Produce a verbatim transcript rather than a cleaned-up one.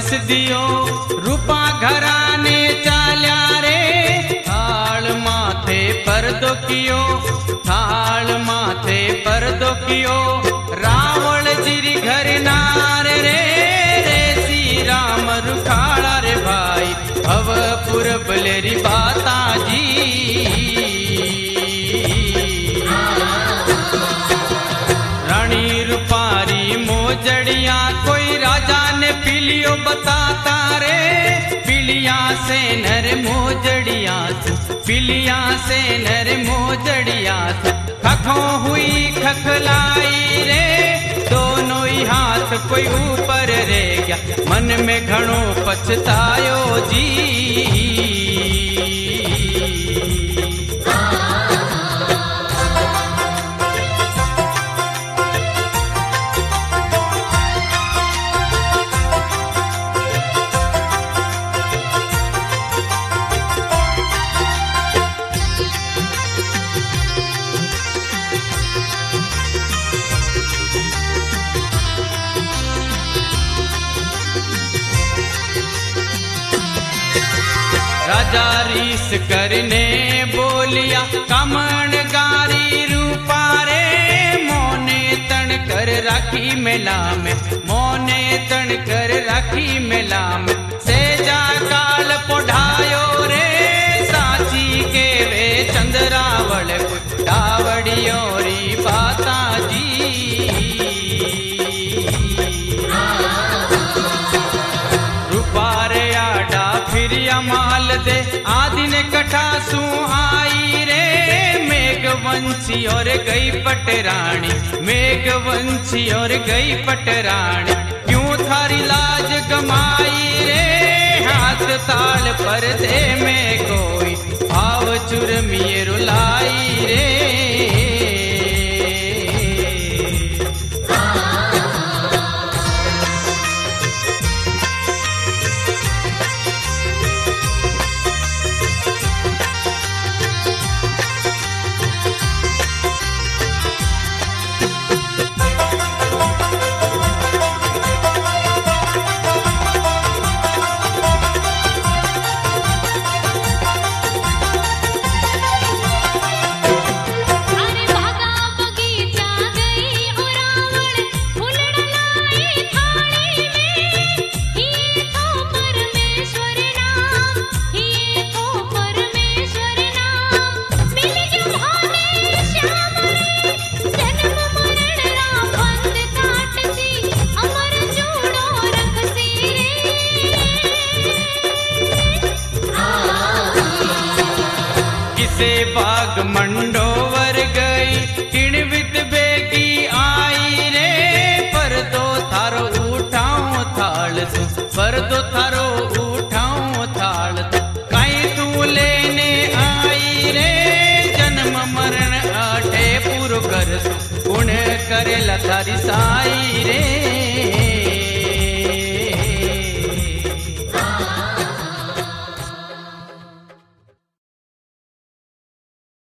परिस दियो रूपा घराने चाल्या रे थाल माथे पर्दो कियो थाल माथे पर्दो कियो रावण जिरी घर नार रे रे सी राम रुखाड़ा रे भाई भवपुर बलेरी बाता जी रानी रूपारी मोजड़िया कोई राजा ने पीलियो बताता रे पीलिया से नर मोजड़िया पीलिया से नर मोजड़िया खखो हुई खखलाई रे दोनों ही हाथ कोई ऊपर रे गया मन में घणो पछतायो जी राजा रीस करने बोलिया कमण गारी रूपा रे मोने तण कर राखी मेला में मोने तण कर राखी मेला में सेजा काल पोढ़ायो रे साची के वे चंद्रावल डावड़ियो री बाता जी रूपारे आडा फिर माल दे आदि ने कठासू आई रे मेघवंशी और गई पटरानी मेघवंशी और गई पटरानी क्यों थारी लाज गमाई रे हाथ ताल पर दे में कोई भाव चुरमिए रुलाई रे बाग मंडोवर गई किणवित बेगी आई रे पर दो थारो उठाऊं थाल तू पर दो थारो उठाऊं थाल तू कहीं तू लेने आई रे जन्म मरण आठे पूरो कर तू पुण्य करे लथारी सा